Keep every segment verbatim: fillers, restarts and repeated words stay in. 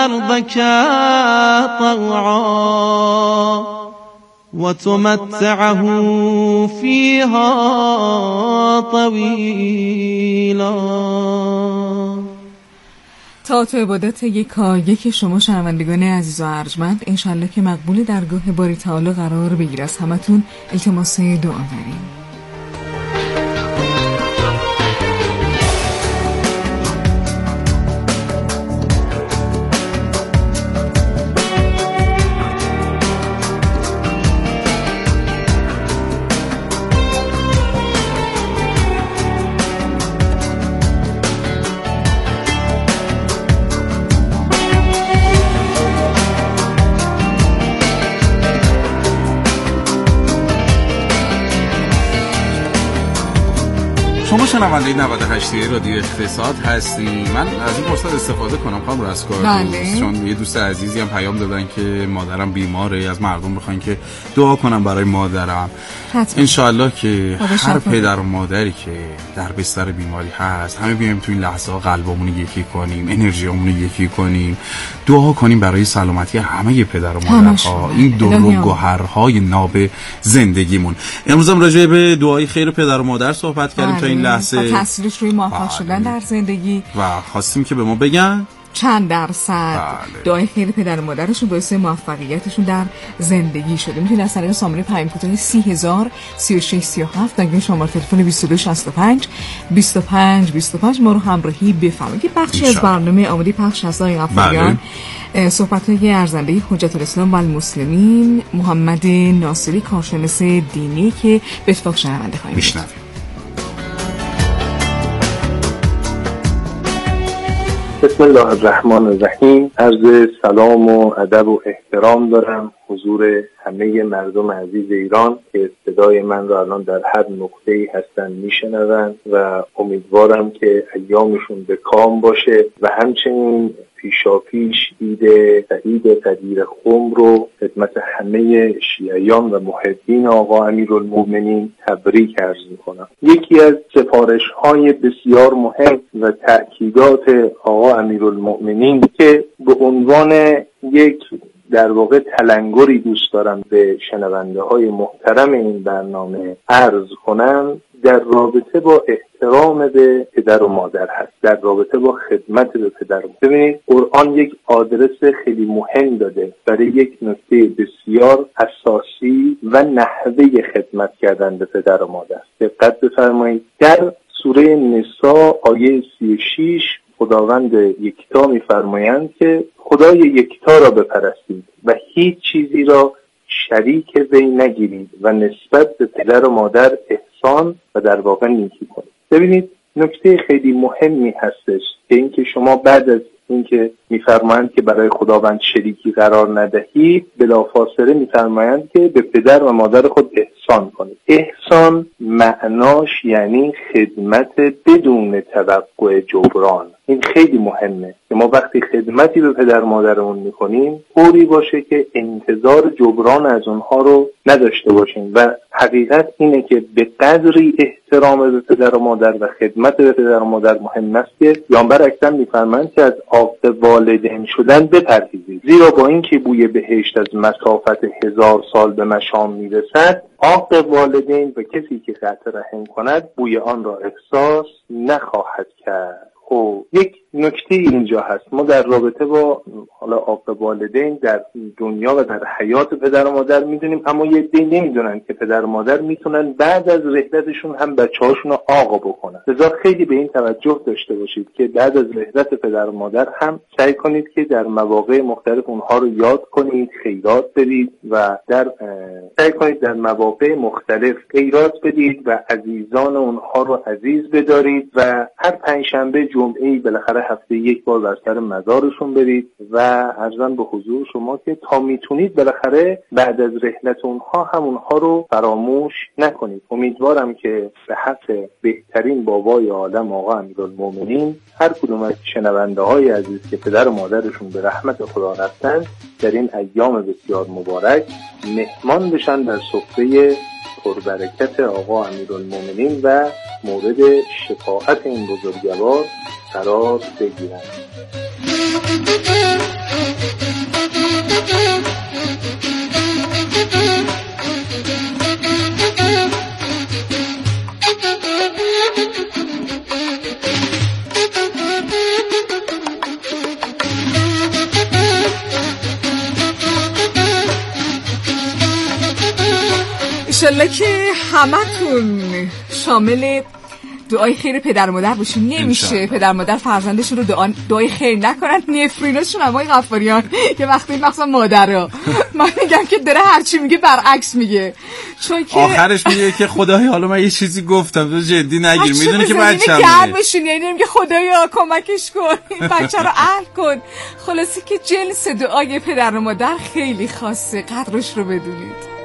أرضك طوعا وتمتعه فيها طويلا. طاعت و عبادت یکا یک شما شنوندگان عزیز و ارجمند انشالله که مقبول درگاه باری تعالی قرار بگیر. از همتون التماس دعا داریم. شما شنونده نود و هشت رادیو اقتصاد هستی. من از این فرصت استفاده کنم خانم رستگار، بله. چون یه دوست عزیزی هم پیام دادن که مادرم بیماره، از مردم بخواین که دعا کنم برای مادرم. انشالله که هر پدر و مادری که در بستر بیماری هست همه بیایم تو این لحظه ها قلبمون یکی کنیم، انرژیمون یکی کنیم، دعا کنیم برای سلامتی همه پدر و مادرها، این دو گوهرهای ناب زندگیمون. امروز هم راجع به دعای خیر پدر و مادر صحبت کردیم. بله. تا این لحظه تاثیرش روی موفق شدن در زندگی و خواستیم که به ما بگن چند درصد بله. دعای خیر پدر و مادرشون باعث موفقیتشون در زندگی شده. میتونید از طریق شماره پیام کوتاه سی هزار سی و شش سی و هفت نگه شماره تلفن بیست و دو شصت و پنج بیست و پنج بیست و پنج ما رو همراهی بفرمایید. که بخشی از برنامه آماده پخش از آقای غفاریان بله. صحبت‌های ارزنده حجت الاسلام و المسلمین محمد ناصری کارشناس دینی که به اتفاق شنونده خواهیم میشنویم. بسم الله الرحمن الرحیم. عرض سلام و ادب و احترام دارم حضور همه مردم عزیز ایران که صدای من را الان در هر نقطه‌ای هستن میشنوند و امیدوارم که ایامشون به کام باشه و همچنین پیشاپیش عید سعید قدیر خم رو خدمت همه شیعیان و محبین آقا امیرالمومنین تبریک عرض میکنم. یکی از سفارش‌های بسیار مهم و تأکیدات آقا امیرالمومنین که به عنوان یک در واقع تلنگری دوست دارم به شنونده های محترم این برنامه عرض کنم، در رابطه با احترام به پدر و مادر هست، در رابطه با خدمت به پدر و مادر. ببینید قرآن یک آدرس خیلی مهم داده برای یک نکته بسیار اساسی و نحوه خدمت کردن به پدر و مادر. دقت بفرمایید در سوره نساء آیه سی و شش خداوند یکتا می‌فرمایند که خدای یکتا را بپرستید و هیچ چیزی را شریک وی نگیرید و نسبت به پدر و مادر احسان و در واقع نیکی کنید. ببینید نکته خیلی مهمی هستش که اینکه شما بعد از اینکه میفرمایند که برای خداوند شریکی قرار ندهید، بلافاصله میفرمایند که به پدر و مادر خود احسان کنید. احسان معناش یعنی خدمت بدون توقع جبران. این خیلی مهمه که ما وقتی خدمتی به پدر و مادرمون میکنیم طوری باشه که انتظار جبران از اونها رو نداشته باشیم و حقیقت اینه که به قدری احترام به پدر و مادر و خدمت به پدر و مادر مهم است که پیامبر اکرم میفرمایند که از عاق والدین شدن بپرهیزید، زیرا با اینکه بوی بهشت از مسافت هزار سال به مشام میرسد، عاق والدین و کسی که قطع رحم کند بوی آن را احساس نخواهد کرد. خب یک نکته اینجا هست، ما در رابطه با حالا عاق والدین در دنیا و در حیات پدر و مادر میدونیم، اما یه عده نمیدونن که پدر و مادر میتونن بعد از رحلتشون هم بچه‌هاشون رو عاق بکنن. لذا خیلی به این توجه داشته باشید که بعد از رحلت پدر و مادر هم سعی کنید که در مواقع مختلف اونها رو یاد کنید، خیرات بدید و در سعی کنید در مواقع مختلف خیرات بدید و عزیزان اونها رو عزیز بدارید و هر پنجشنبه جمعه‌ای بالاخره هفته یک بار بر سر مزارشون برید و عرضاً به حضور شما که تا میتونید بالاخره بعد از رحلت اونها هم اونها رو فراموش نکنید. امیدوارم که به حق بهترین بابای عالم آقا امیرالمومنین هر کدوم از شنونده های عزیز که پدر و مادرشون به رحمت خدا رفتن در این ایام بسیار مبارک مهمان بشن در سفره پربرکت آقا امیرالمومنین و مورد شفاعت این بزرگوار قرار بگیرند. انشالله که همتون شامل دعای خیر پدر و مادر باشین. نمیشه پدر مادر فرزندشون رو دعا دعای خیر نکنن. نفریناشون هم آقای غفاریان یه وقتی مثلا مادرها من میگم که داره هرچی میگه برعکس میگه، چون که آخرش میگه که خدای حالا من یه چیزی گفتم تو جدی نگیر، میدونی که بچه‌مه گرمشون، یعنی میگه خدایا کمکش کن این بچه رو اهل کن. خلاصی که جنس دعای پدر و مادر خیلی خاصه، قدرش رو بدونید.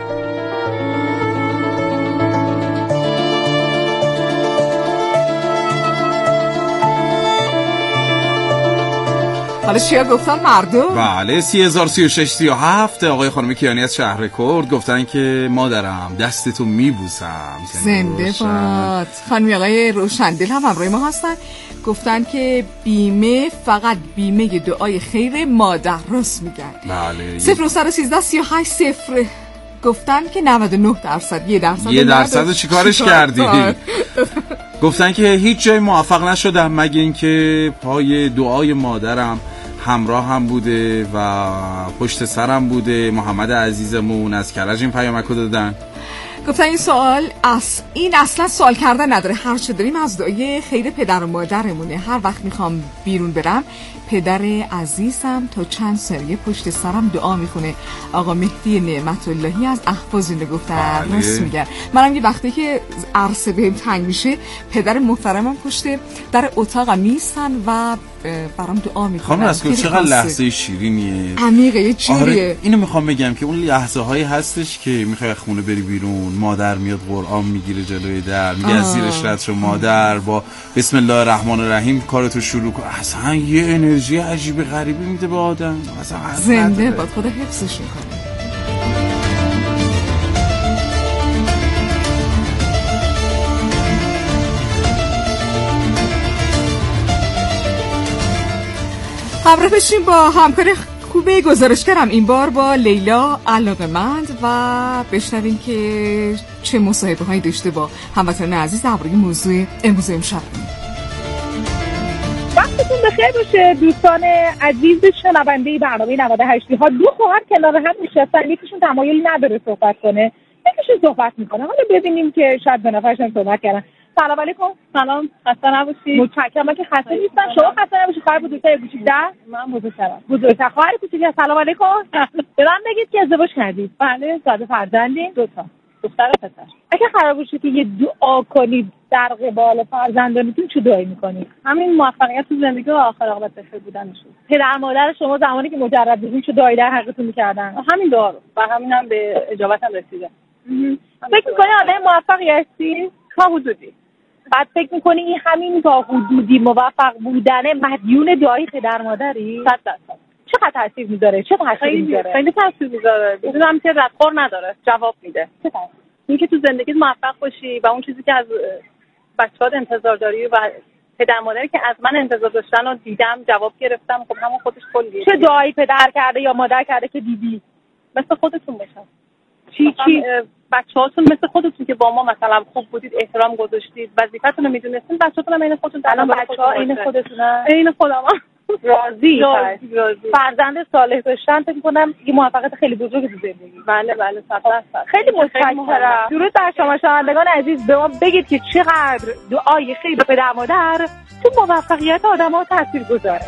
حالا چیا گفتن مردم؟ بله سی هزار سی و شش سی و هفت آقای خانم کیانی از شهر کرد گفتن که مادرم دستتو میبوسم. زنده باد. خانمی آقای روشندل هم همراه ما هستن، گفتن که بیمه فقط بیمه دعای خیر مادر راست میگن. بله صفر و سیزده سی و هشت صفر گفتن که نود و نه درصد یه درصد یه درصد چیکارش کردی؟ گفتن که هیچ جای موفق نشدم مگه اینکه پای دعای مادرم همراه هم بوده و پشت سرم بوده. محمد عزیزمون از کرج این پیامکو دادن. گفتن این سوال از این اصلا سوال کردن نداره، هر چه داریم از دعای خیر پدر و مادرمونه. هر وقت میخوام بیرون برم پدر عزیزم تا چند سریه پشت سرم دعا میخونه. آقا مهدی نعمت اللهی از احواز اینو گفتن. راست میگن. منم یه وقتی که عرصه بهم تنگ میشه پدر محترمم پشت در اتاقم میسن و برام دعا میکنن. خانم رسکو چقدر لحظه شیرینیه، عمیقه، یه چیزیه. آره اینو میخوام بگم که اون لحظه هایی هستش که میخوای خونه بری بیرون، مادر میاد قرآن میگیره جلوی در، میگه از زیرش رد شو مادر، با بسم الله الرحمن الرحیم کارتو شروع کن. اصلا یه انرژی عجیب غریبی میده به آدم. اصلا زنده باد، خدا حفظش کنه. همراه بشیم با همکار خوبه گزارشگرم این بار با لیلا علاقه‌مند و بشنویم که چه مصاحبه هایی داشته با هموطنان عزیز درباره موضوع امروز امشب. وقتتون بخیر باشه دوستان عزیز شنونده برنامه نود و هشت ها. دو خواهر کنار هم نشستن، یکیشون تمایلی نداره صحبت کنه، یکیشون صحبت میکنه. حالا ببینیم که شاید به نفعشون صحبت کردن. سلام علیکم. سلام، خسته نباشید. متشکرم که خسته نیستن. شما خسته نباشید. خواهر بزرگتر کوچیک‌تر؟ من بزرگترم. بزرگتر. خواهر کوچیک‌تر سلام علیکم. به من بگید که ازدواج کردید؟ بله. ساده فرزندین؟ دو تا. دختر و پسر. اگه قرار باشه که یه دعا کنید در قبال فرزندانتون چه دعایی می‌کنید؟ همین موفقیت تو زندگی و آخر عاقبت بخیر بودنشون. پدر مادر شما زمانی که مجرد بودین چه دعایی در حقتون می‌کردن؟ همین دعا رو. و همینم به اجابتم رسیده. فکر می‌کنی آدم موفقی هستی؟ تا حدودی. بعد فکر می‌کنی این همین تا حدودی موفق بودن مدیون دعای پدر مادری؟ صد درصد. چقدر تاثیر میذاره؟ چه تاثیری میذاره؟ خیلی تاثیر میذاره. میدونم که ردخور نداره، جواب میده. چه تاثیر؟ اینکه تو زندگیت موفق باشی و اون چیزی که از بچه‌هات انتظار داری و پدر مادری که از من انتظار داشتن و دیدم جواب گرفتم، خب همون خودش کلیه. چه دعایی پدر کرده یا مادر کرده که دیدی؟ مثل خودتون باشن. چی چی بچه‌هاتون مثل خودتون که با ما مثلا خوب بودید، احترام گذاشتید، وظیفتون رو میدونستین، بچه‌هاتون هم عین خودتون. الان بچه‌ها عین خودتونن؟ عین خودم. راضی راضی فرزند صالح داشتن فکر کنم یه موفقیت خیلی بزرگی تو زندگی. بله بله صد درصد. خیلی متشکرم. درود بر شما شنوندگان عزیز. به ما بگید که چقدر دعای خیر به پدر مادر تو موفقیت آدم‌ها تاثیرگذاره.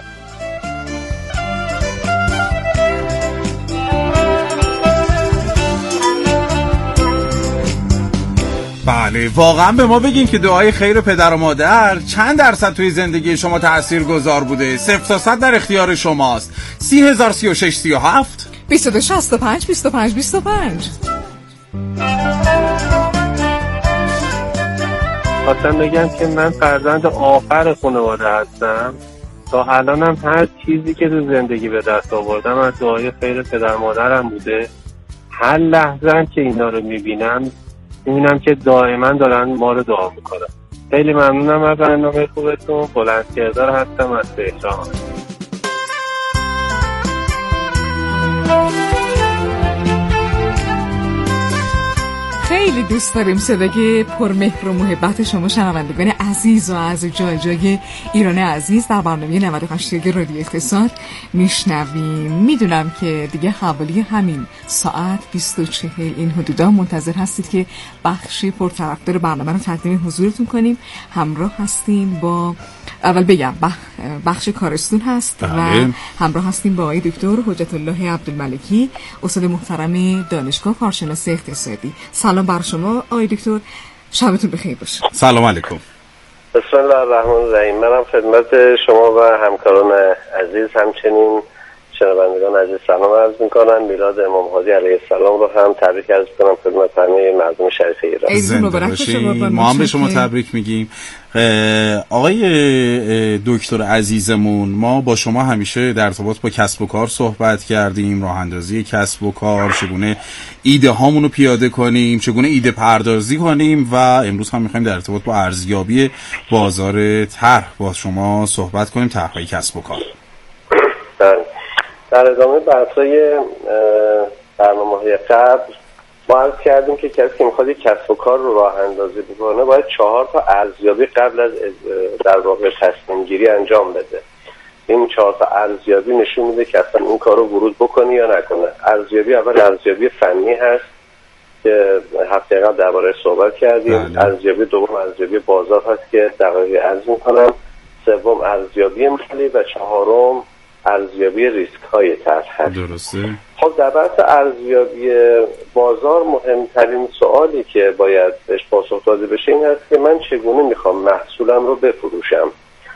بله واقعا به ما بگین که دعای خیر پدر و مادر چند درصد توی زندگی شما تأثیر گذار بوده. صفر تا صد در اختیار شماست. سی هزار سی و شش سی و هفت بیست و دو شصت و پنج بیست و پنج بیست و پنج. خواستم بگم که من فرزند آخر خانواده هستم. تا الانم هر چیزی که تو زندگی به دست آوردم از دعای خیر پدر مادرم بوده. هر لحظه که اینا رو میبینم میبینم که دائما دارن ما رو دعا میکنن. خیلی ممنونم از برنامه خوبتون. بلندکردار هستم از تهران. خیلی خیلی دوست داریم صدای پرمهر و محبت شما شنوندگان عزیز و از جای جای ایران عزیز در برنامه نود و هشت رادیو اقتصاد میشنویم. میدونم که دیگه حوالی همین ساعت بیست و چهل این حدودا منتظر هستید که بخشی پرطرفدار برنامه رو تقدیم حضورتون کنیم. همراه هستیم با اول بگم بخش کارستون هست بله. و همراه هستیم با آقای دکتر حجت الله عبدالملکی، استاد محترم دانشگاه کارشناسی اقتصادی. سلام بر شما آقای دکتر، شبتون بخیر باشه. سلام علیکم. بسم الله الرحمن الرحیم. منم خدمت شما و همکاران عزیز همچنین شنوندگان عزیز سلام عرض میکنم. میلاد امام هادی علیه السلام رو هم تبریک عرض کنم خدمت همه مردم شریف ایران. زنده باشید. ما هم به شما تبریک میگیم. آقای دکتر عزیزمون، ما با شما همیشه در ارتباط با کسب و کار صحبت کردیم، راه اندازی کسب و کار، چگونه ایده هامون رو پیاده کنیم، چگونه ایده پردازی کنیم و امروز هم میخوایم در ارتباط با ارزیابی بازار طرح با شما صحبت کنیم، طرح‌های کسب و کار. در ادامه بحث‌های برنامه‌های قبل ما عرض کردیم که کسی که میخواد یک کسب و کار رو راه اندازی بکنه باید چهار تا ارزیابی قبل از در واقع تصمیم گیری انجام بده. این چهار تا ارزیابی نشون میده که اصلا این کار رو ورود بکنه یا نکنه. ارزیابی اول ارزیابی فنی هست که هفته قبل درباره‌اش صحبت کردیم. ارزیابی دوم ارزیابی بازار هست که دقیقاً عرض می‌کنم. سوم ارزیابی مالی و چهارم ارزیابی ریسک های طرح. درسته. خب در بحث ارزیابی بازار مهمترین سوالی که باید بهش پاسخ داده بشه این هست که من چگونه میخوام محصولم رو بفروشم.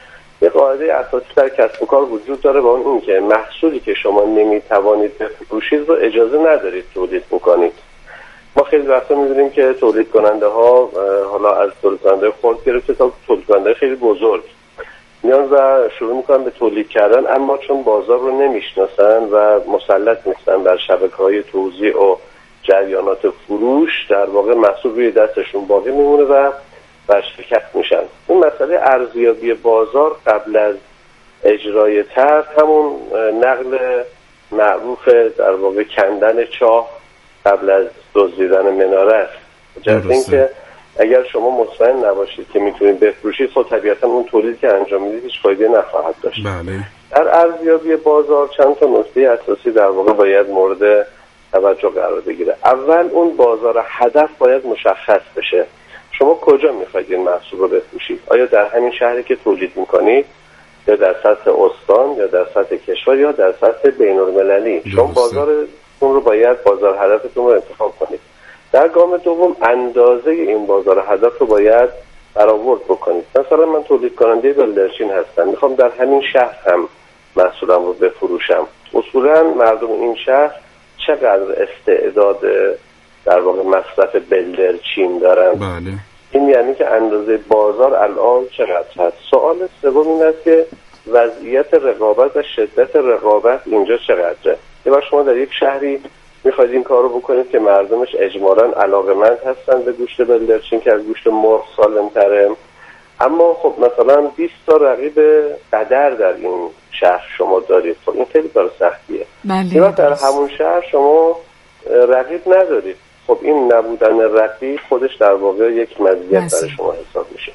یه قاعده اساسی در کسب و کار وجود داره و اون این که محصولی که شما نمیتوانید بفروشید رو اجازه ندارید تولید بکنید. ما خیلی وقتا می‌بینیم که تولید کننده ها، حالا از تولید کننده خرد گرفته تا تولید کننده خیلی بزرگ، میان و شروع میکنن به تولید کردن، اما چون بازار رو نمیشناسن و مسلط نیستن بر شبکه‌های توزیع و جریانات فروش، در واقع محصول روی دستشون باقی میمونه و ورشکست میشن. این مسئله ارزیابی بازار قبل از اجرای طرح همون نقل معروف در واقع کندن چاه قبل از دزدیدن مناره است. جز اینکه اگر شما مطمئن نباشید که میتونید بفروشید، خب طبیعتا اون تولید که انجام میدید هیچ فایده نخواهد داشت. بله. در ارزیابی بازار چند تا نکته اساسی در واقع باید مورد توجه قرار بگیره. اول اون بازار هدف باید مشخص بشه. شما کجا میخواید این محصول رو بفروشید؟ آیا در همین شهری که تولید میکنید، یا در سطح استان، یا در سطح کشور، یا در سطح بین‌المللی؟ شما بازارتون رو باید بازار هدفتون رو انتخاب کنید. در گام دوم اندازه این بازار هدف رو باید برآورد بکنید. مثلا من تولید کننده بلدرچین هستم، میخوام در همین شهر هم محصولم رو بفروشم. اصولا مردم این شهر چقدر استعداد در واقع مصرف بلدرچین دارن؟ بله. این یعنی که اندازه بازار الان چقدر هست. سوال سوم این است که وضعیت رقابت و شدت رقابت اینجا چقدره؟ یه بار شما در یک شهری میخواید این کار رو بکنید که مردمش اجمالاً علاقمند هستن به گوشت بلدرچین که از گوشت مرغ سالم تره، اما خب مثلا بیست تا رقیب قدر در این شهر شما دارید. خب این خیلی کار سختیه. بله. در همون شهر شما رقیب ندارید. خب این نبودن رقیب خودش در واقع یک مزیت برای شما حساب میشه.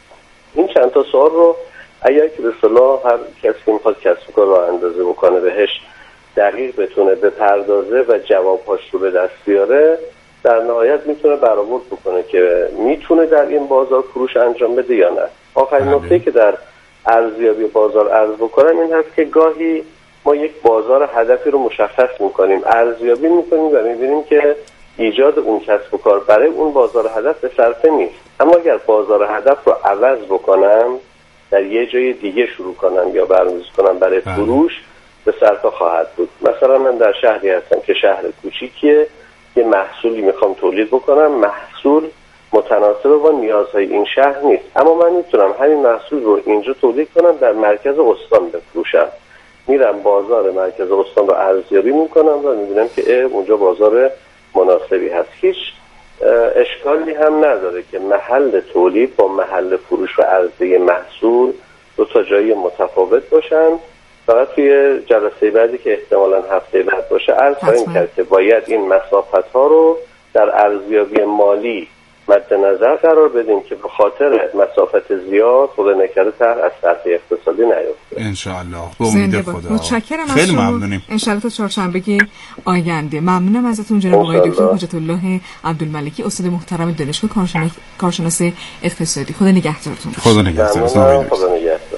این چند تا سوال رو اگر که به اصطلاح هر کسی که میخواد کسب و کار رو اندازه بکنه بهش دقیق بتونه بپردازه و جوابهاش رو به دست بیاره، در نهایت میتونه برآورد بکنه که میتونه در این بازار فروش انجام بده یا نه. آخرین نکته که در ارزیابی بازار عرض بکنم این هست که گاهی ما یک بازار هدفی رو مشخص میکنیم، ارزیابی میکنیم و میبینیم که ایجاد اون کسب و کار برای اون بازار هدف به صرفه نیست. اما اگر بازار هدف رو عوض بکنم، در یه جای دیگه شروع کنم یا برنامه‌ریزی کنم برای فروش، به صرفه خواهد بود. مثلا من در شهری هستم که شهر کوچیکیه، یه محصولی میخوام تولید بکنم، محصول متناسب با نیازهای این شهر نیست، اما من میتونم همین محصول رو اینجا تولید کنم، در مرکز استان بفروشم. میرم بازار مرکز استان رو ارزیابی میکنم و میبینم که اونجا بازار مناسبی هست. هیچ اشکالی هم نداره که محل تولید با محل فروش و عرضه محصول دو تا جایی متفاوت باشن. فقط توی جلسه بعدی که احتمالاً هفته بعد باشه عرض خواهیم کرد که باید این مسافت ها رو در ارزیابی مالی مد نظر قرار بدیم که به خاطر مسافت زیاد خدا نکرده تر از سطح اقتصادی نیفته. انشاءالله. به امید خدا. متشکرم. خیلی ممنونیم. انشاءالله تا چهارشنبه آینده. ممنونم ازتون جناب آقای دکتر حجت الله عبدالملکی، استاد محترم دانشگاه کارشناس اقتصادی. خدا نگهدارتون. خدا نگهدار. خدا نگهدار.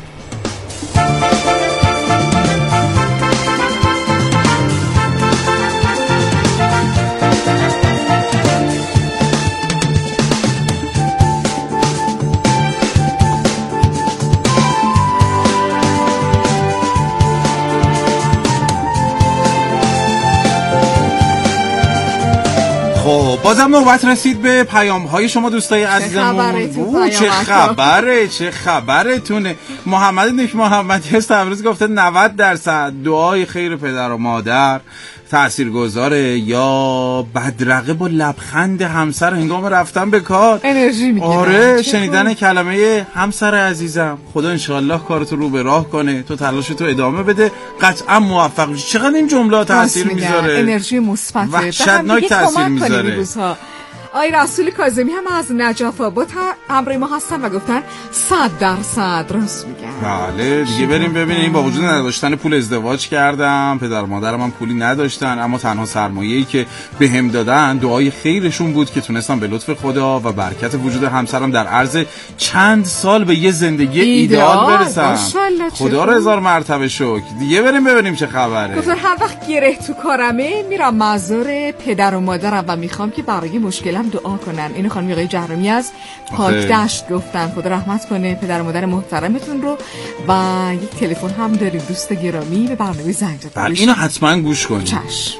خب بازم نوبت رسید به پیام های شما دوستای عزیزمون. چه خبره چه خبرتونه. محمد نیک محمدی از تبریز گفته نود درصد دعای خیر پدر و مادر تاثیرگذاره، یا بدرقه با لبخند همسر هنگام رفتن به کار انرژی میگیره. آره شنیدن کلمه همسر عزیزم خدا انشالله کارتو رو به راه کنه، تو تلاشتو ادامه بده، قطعا موفق میشی. چقدر این جمله تاثیر میذاره، انرژی مثبت وحشتناک تاثیر میذاره. آی رسول کاظمی هم از نجف آباد همراه ما هستن و گفتن صد درصد راست میگن. بله دیگه بریم ببینیم. با وجود نداشتن پول ازدواج کردم، پدر مادرم هم پولی نداشتن، اما تنها سرمایه‌ای که بهم دادن دعای خیرشون بود که تونستم به لطف خدا و برکت وجود همسرم در عرض چند سال به یه زندگی ایدئال برسم. خدا رو هزار مرتبه شکر. دیگه بریم ببینیم چه خبره. گفتن هر وقت گره تو کارمه میرم مزار پدر و مادرم و میخوام که برای مشکلم دعا کنن. اینو خانم آقای جهرمی از پاک دشت گفتن. خدا رحمت کنه پدر و مادر محترمتون رو. و یک تلفن هم داریم دوست گرامی به برنامه زنگ زد. بله اینو حتما گوش کنید. چشم.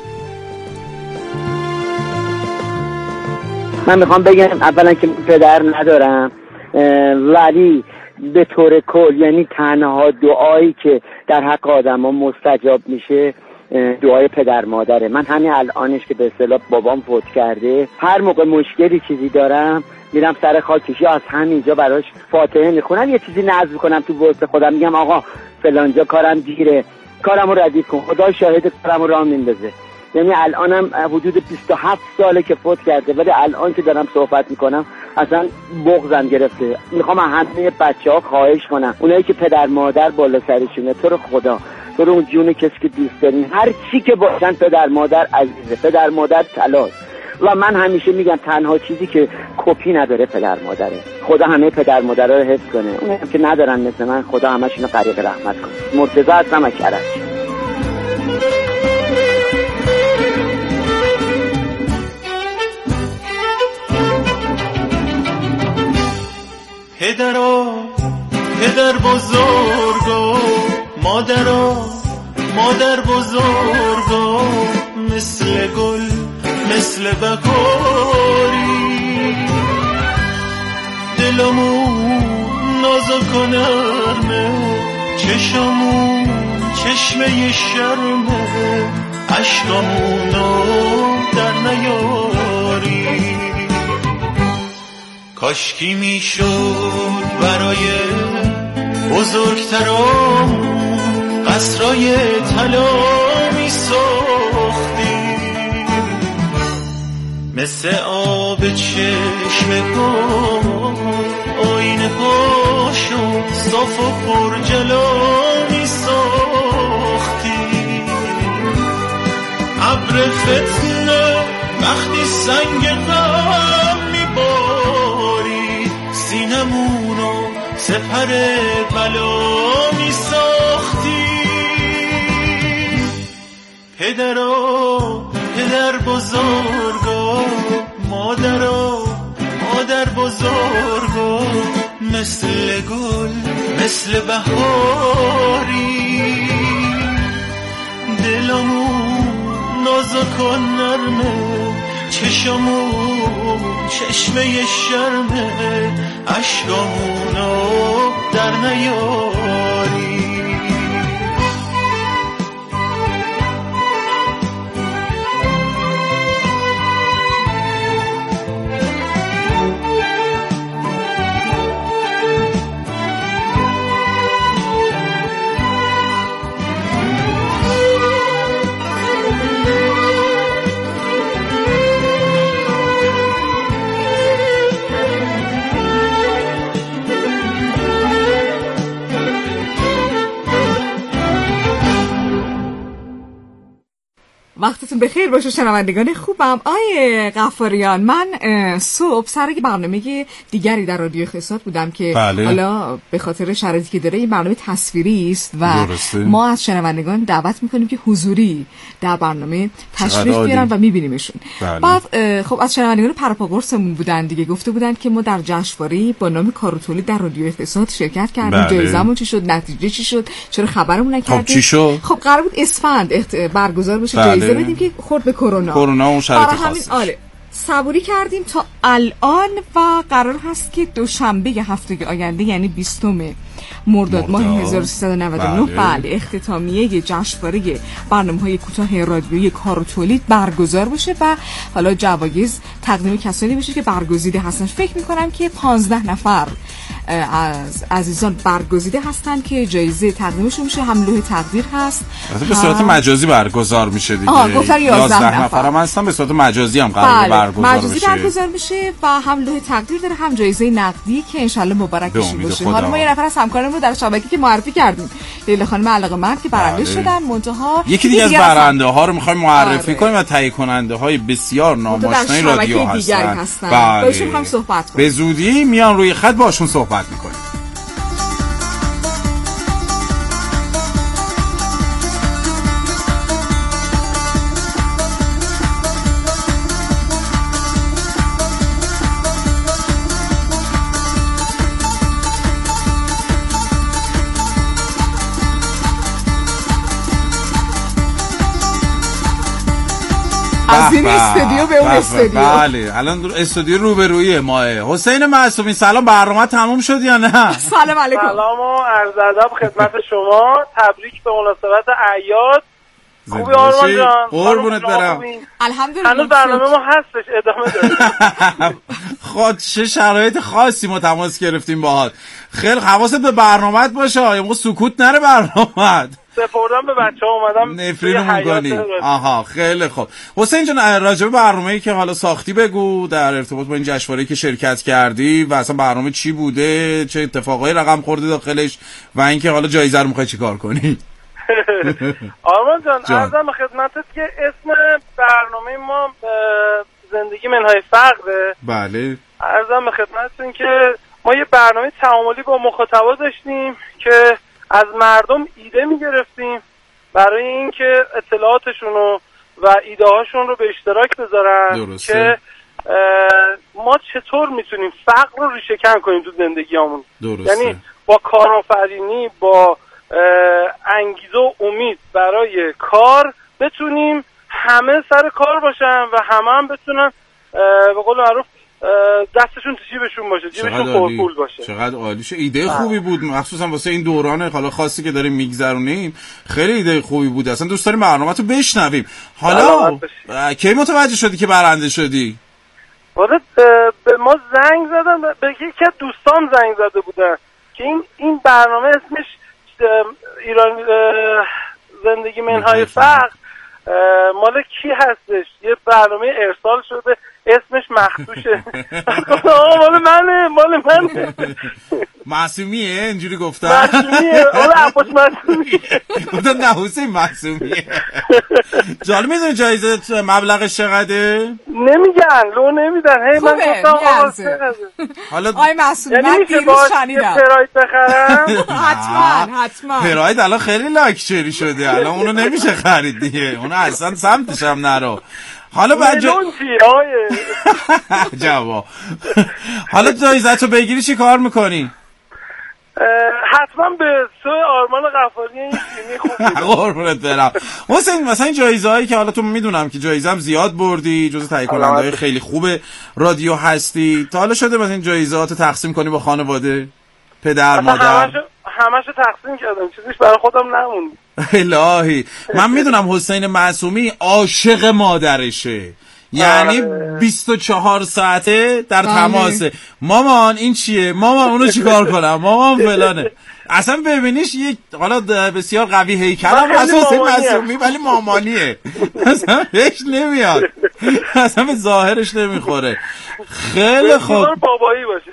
من میخوام بگم اولا که پدر ندارم، ولی به طور کل یعنی تنها دعایی که در حق آدم ها مستجاب میشه دعای پدر مادره. من همین الانش که به اصطلاح بابام فوت کرده، هر موقع مشکلی چیزی دارم میرم سر خاکشی از همینجا براش فاتحه میخونم، یه چیزی نذر کنم تو وسط خودم، میگم آقا فلانجا کارم دیره، کارمو ردیف کن، خدا شاهد کارمو راه میندازه. یعنی الانم حدود بیست و هفت ساله که فوت کرده، ولی الان که دارم صحبت میکنم اصلا بغضم گرفته. میخوام همه بچه‌ها خواهش کنم، اونایی که پدر مادر بالا سرشونه، تو رو خدا تو رو اون جون کسی که دوست دارین، هر چی که باشن پدر مادر عزیزه، پدر مادر طلاست. و من همیشه میگم تنها چیزی که کپی نداره پدر مادره. خدا همه پدر مادرها رو حفظ کنه، اونایی که ندارن مثل من خدا همشون رو غریق رحمت کنه. مرتضی هستم از کرج. پدرا پدر بزرگا، مادرا مادر بزرگا، مثل گل مثل بهاری، دلمون نازک و نرمه، چشمون چشمه شرمه، عشقمونو در نیاری. کاشکی میشد برای بزرگترامون قصرای طلا میساختی، مثل آب چشم گل آینه هاشو صاف و پرجلا میساختی. ابر فتنه وقتی سنگ غم میباری، سینمونو سپر بلا میساختی. پدرا پدر بزرگا، مادرا مادر بزرگا، مثل گل مثل بهاری، دلمون نازک و نرمه، چشمون چشمه شرمه، عشقمونو در نیاری. وقتتون بخیر باشه شنوندگان خوبم. آیه غفاریان، من صبح سر یک برنامه دیگری در رادیو اقتصاد بودم که بله. حالا به خاطر شرایطی که داره این برنامه تصویری است و درسته. ما از شنوندگان دعوت میکنیم که حضوری در برنامه تشریف بیارن و میبینیمشون. بله. بعد خب از شنوندگان پرپاگورسمون بودن دیگه، گفته بودن که ما در جشنواره با نام کار و تولید در رادیو اقتصاد شرکت کردیم. بله. جایزه‌مون چی شد؟ نتیجه چی شد؟ چرا خبرمون نکردید؟ خب چی شد؟ خب قرار بود اسفند اخت... برگزار بشه. بله. جایزه بدیم که خورد به کرونا کرونا اون شرایط خاصش. آره صبوری کردیم تا الان و قرار هست که دوشنبه هفته آینده یعنی بیستم مرداد ماه هزار و سیصد و نود و نه بله. بله اختتامیه جشنواره برنامه‌های کوتاه رادیویی کار و تولید برگزار بشه و حالا جوایز تقدیم کسانی بشه که برگزیده هستن. فکر می‌کنم که پانزده نفر از عزیزان برگزیده هستن که جایزه تقدیمشون میشه. هم لوح تقدیر هست به صورت مجازی برگزار میشه دیگه. آها گفتن یازده نفر هم هستن به صورت مجازی هم قرار بله. برگزار مجازی بشه. برگزار میشه و هم لوح تقدیر داره هم جایزه نقدی که انشالله مبارک باشه. حالا ما یه نفر از همکارمون رو در شبکه که معرفی کردیم، لیلا خانم علاقه‌مند که برنده بله. شدن. منتها یکی دیگه از برنده ها رو می‌خوایم معرفی آره. کنیم و تهیه کننده های بسیار ناماشنای رادیو هستن. هستن. بله. باشون می‌خوایم صحبت کنیم. به زودی میان روی خط باشون صحبت می‌کنیم. از این استودیو به اون استودیو. بله الان استودیو روبرویه ماه. حسین معصومی سلام، برنامه تموم شد یا نه؟ سلام علیکم. سلام و عرض ادب خدمت شما. تبریک به مناسبت اعیاد. خوبی آرمان جان؟ قربونت برم. الحمدلله. هنوز برنامه ما هستش، ادامه داره. خود چه شرایط خاصی ما تماس گرفتیم باهات. خیلی حواست به برنامه‌ات باشه، ما سکوت نره برنامه‌ات. سپردم به بچه‌ها اومدم نفرینمون کنی. آها خیلی خوب. حسین جان راجع به برنامه‌ای که حالا ساختی بگو در ارتباط با این جشنواره‌ای که شرکت کردی و اصلا برنامه چی بوده، چه اتفاقایی رقم خورده داخلش و اینکه حالا جایزه رو می‌خوای چیکار کنی. آرمان جان عرضم خدمتت که اسم برنامه ما زندگی منهای فقره. بله. عرضم خدمتتون که ما یه برنامه تعاملی با مخاطبا داشتیم که از مردم ایده میگرفتیم برای اینکه اطلاعاتشون و ایده هاشون رو به اشتراک بذارن. درسته. که ما چطور میتونیم فقر رو ریشه‌کن کنیم تو زندگیامون. یعنی با کارآفرینی، با انگیزه و امید برای کار بتونیم همه سر کار باشن و همه هم بتونن به قول معروف دستشون تو جیبشون باشه، جیبشون پرپول باشه. چقدر عالی. ایده خوبی بود، مخصوصا واسه این دوران حالا خاصی که داریم میگذرونیم. خیلی ایده خوبی بود. اصلا دوست داریم برنامه‌تو بشنویم. حالا کی متوجه شدی که برنده شدی؟ والا به ما زنگ زدن، به یکی از دوستان زنگ زده بودن که این این برنامه اسمش ایران زندگی منهای فقر مال کی هستش؟ یه برنامه ارسال شده اسمش مخدوشه. مال منه مال منه. معصومیه اینجوری گفتن. معصومیه اون عباس معصومیه. گفتن نه حسین معصومیه. جالب. میدونی جایزه مبلغش چقدره؟ نمیگن، لو نمیدن. هی من گفتم آقا حالا آی معصوم من دیروز شنیدم پراید بخرم. حتما حتما. پراید الان خیلی لاکچری شده، الان اونو نمیشه خرید دیگه، اونو اصلا سمتش هم نرو. حالا بعد جا... جواب حالا جایزتو بگیری چی کار میکنی؟ حتما به سوی آرمان غفاری این فیلمی خوب قربونت برم. حسین مثلا این جایزه هایی که حالا تو میدونم که جایزه هم زیاد بردی، جزو تهیه کننده های خیلی خوب رادیو هستی، تا حالا شده مثلا این جایزه‌هاتو تقسیم کنی با خانواده، پدر مادر؟ همشو تقسیم کردم، چیزیش برای خودم نموند. الهی. من میدونم حسین معصومی عاشق مادرشه، یعنی بیست و چهار ساعته در تماسه. مامان این چیه؟ مامان اونو چیکار کنم؟ مامان فلانه. اصلا ببینیش یک حالا بسیار قوی هیکل هم هست حسین معصومی ولی مامانیه. اصلا بهش نمیاد. اصلا به ظاهرش نمیخوره. خیلی خوب بابایی باشه.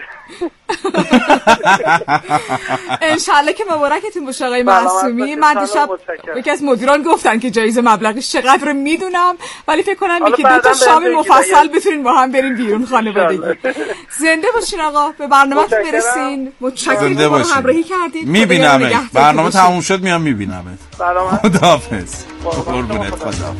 انشالله که مبارکتون باشه آقای معصومی. من دیشب یکی از مدیران گفتن که جایزه مبلغش چقدر رو میدونم، ولی فکر کنم یکی دو تا شام مفصل بتونین با هم بریم بیرون خانوادگی. زنده باشین آقا، به برنامه‌تون برسین. متشکرم که ما رو همراهی کردید. میبینمت. برنامه تموم شد میام میبینمت. خداحافظ. قربونت. خداحافظ.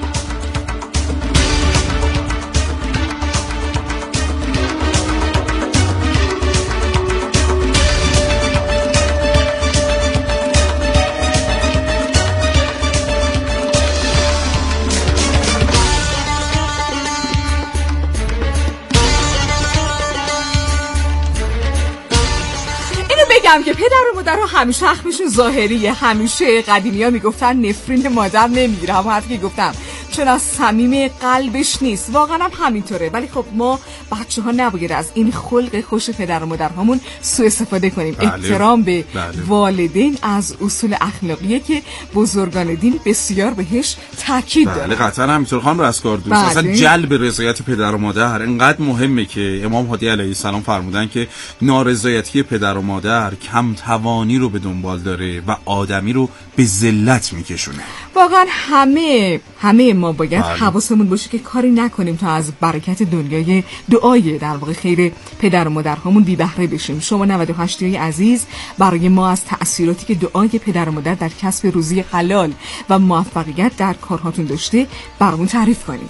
بگم که پدر و مادر ها همیشه حقشون ظاهریه. همیشه قدیمی ها میگفتن نفرین مادر نمیره، همون حرفی که گفتم، چون از صمیم قلبش نیست. واقعا هم همینطوره. ولی خب ما بچه ها نباید از این خلق خوش پدر و مادر هامون سوء استفاده کنیم. بله. احترام به بله. والدین از اصول اخلاقیه که بزرگان دین بسیار بهش تاکید دارن. بله قطعا همینطور. خانم رستگار دوست، بله. اصلا جلب رضایت پدر و مادر اینقدر مهمه که امام هادی علیه السلام فرمودن که نارضایتی پدر و مادر کم توانی رو به دنبال داره و آدمی رو به ذلت میکشونه. واقعا همه همه ما باید حواسمون باشه که کاری نکنیم تا از برکت دنیای دعای در واقع خیر پدر و مادرهامون بی بهره بشیم. شما نود و هشت عزیز برای ما از تأثیراتی که دعای پدر و مادر در کسب روزی حلال و موفقیت در کارهاتون داشته برامون تعریف کنید.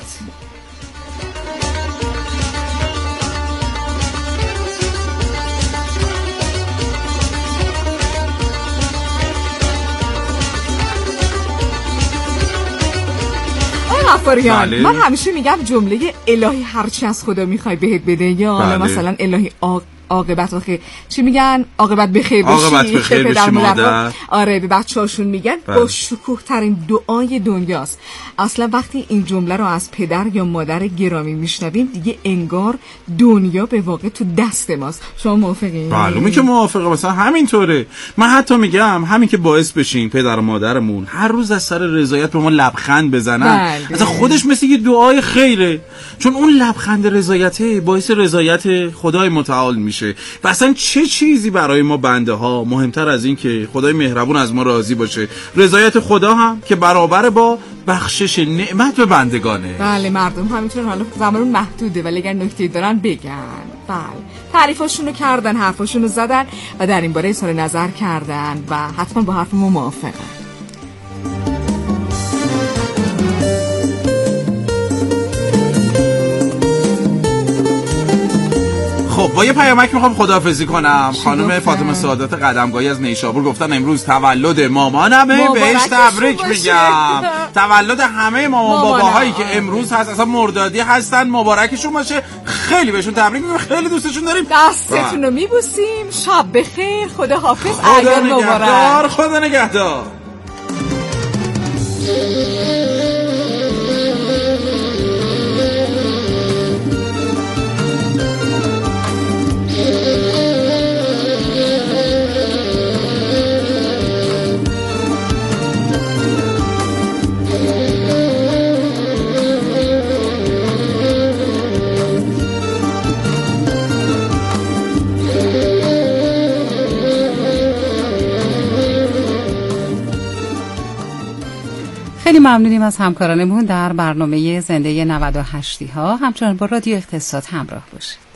بله. من همیشه میگم جمله الهی هرچی از خدا میخوای بهت بده، یا بله. مثلا الهی آق... عاقبت آخه چی میگن، عاقبت بخیر باشی. عاقبت بخیر باشی مادر. آره به بچه‌هاشون میگن بله. با شکوه ترین دعای دنیاست. اصلا وقتی این جمله رو از پدر یا مادر گرامی میشنویم دیگه انگار دنیا به واقع تو دست ماست. شما موافقین؟ معلومه که موافقم. مثلا همینطوره. من حتی میگم همین که باعث بشین پدر و مادرمون هر روز از سر رضایت به ما لبخند بزنن، بله. اصلا خودش مثل یه دعای خیره، چون اون لبخند رضایته باعث رضایت خدای متعال میشه. و اصلا چه چیزی برای ما بنده ها مهمتر از این که خدای مهربون از ما راضی باشه؟ رضایت خدا هم که برابر با بخشش نعمت به بندگانه. بله مردم همینطور. حالا زمان محدوده ولی اگر نکته دارن بگن. بله تعریفاشونو کردن، حرفاشونو زدن و در این باره اظهار نظر کردن و حتما با حرف ما موافقن. خب با یه پیامک میخوام خداحافظی کنم. خانم فاطمه سعادت قدمگاهی از نیشابور گفتن امروز تولد مامانمه، بهش تبریک میگم. تولد همه مامان باباهایی که امروز هست، اصلا مردادی هستن، مبارکشون باشه. خیلی بهشون تبریک میگم، خیلی دوستشون داریم. دستتون رو میبوسیم. شب بخیر، خداحافظ، اعیاد مبارک. خدا نگهدار. خیلی ممنونیم از همکارانمون در برنامه زنده نود و هشتی ها. همچنان با رادیو اقتصاد همراه باشید.